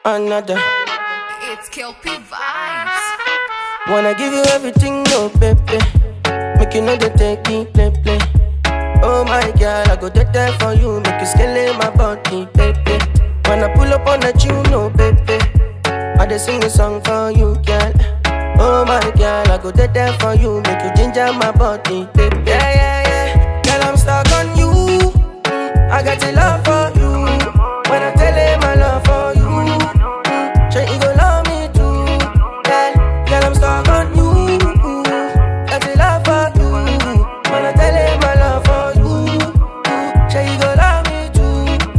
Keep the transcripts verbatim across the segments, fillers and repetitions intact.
another. It's Kelpie Vibes. Wanna give you everything, no baby. Make you know they take me play play. Oh my girl, I go dead there for you. Make you scale my body, baby. When I pull up on that you, no baby. I just sing a song for you, girl. Oh my girl, I go dead there for you. Make you ginger my body, baby. Yeah, yeah, yeah. Girl, I'm stuck on you. Mm, I got the love for you. When I tell him my love for you, mm, sure he gon' love me too. Girl, girl, I'm stuck on you. Got the love for you. When I tell him my love for you, mm, sure he gon' love me too.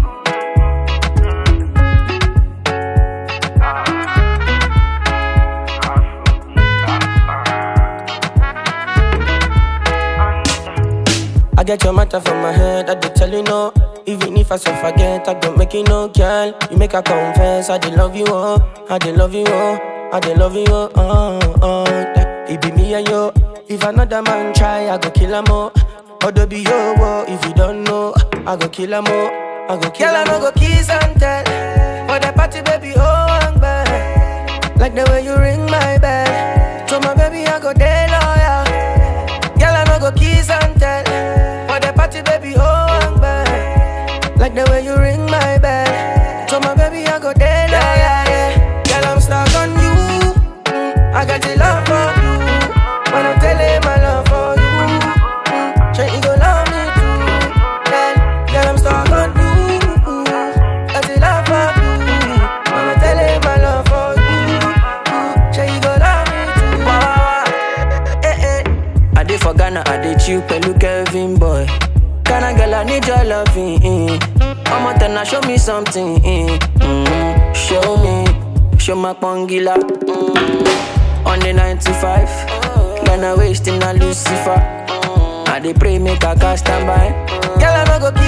I get your matter from my head, I did tell you no. Even if I so forget, I don't make you no, girl. You make her confess, I did love you, oh. I did love you, oh. I did love you, oh. Oh, oh. That it be me and you. If another man try, I go kill him, oh. Odo be yo, oh. If you don't know, I go kill him, oh. I go kill him, oh. Girl, I no go kiss and tell. For the party, baby, oh, I'm bad. Like the way you ring my bell. So my baby, I go day loyal. Girl, I no go kiss and tell. For the party, baby, oh, I'm bad. Like the way you ring my bell. So my baby, I go there, yeah, yeah, yeah. Girl, I'm stuck on you. Mm, I got the love for you. When I tell him my love for you, mm, sure he gon' love me too. Girl, girl, I'm stuck on you. Got the love for you. When I tell him my love for you, mm, sure he gon' love me too. Wow, wow. Eh, eh. I did for Ghana, I did you, Pelu Kevin boy. Ghana girl, I need your loving. Mm. I'm out and show me something. Mm. Mm. Show me, show my pongila. Mm. On the ninety-five, Ghana wasting a Lucifer. Mm. I dey pray make a cast stand by. Girl, I no go